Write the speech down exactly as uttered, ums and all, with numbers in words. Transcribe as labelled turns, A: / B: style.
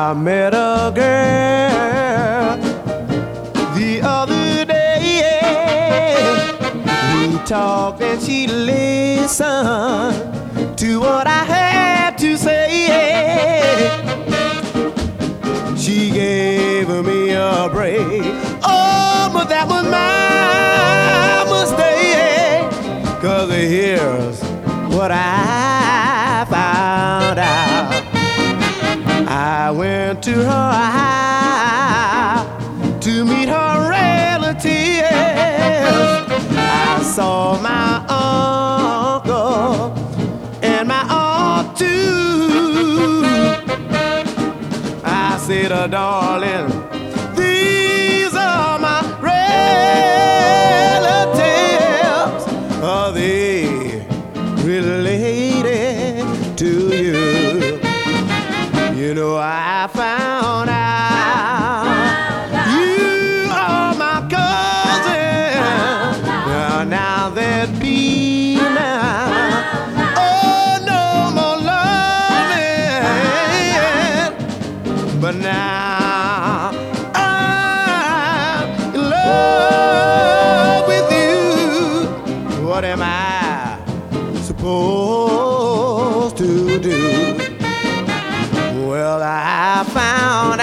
A: I met a girl the other day who talked and she listened to what I had to say. She gave me a break. Oh, but that was my mistake. 'Cause here's what I found out. I went to her house to meet her relatives. I saw my uncle and my aunt too. I said, oh, darling, these are my relatives. Are they related to you? You know, I found out you are my cousin. Now, now that be now. Oh, no more loving. But now I'm in love with you. What am I supposed to do? Well, I found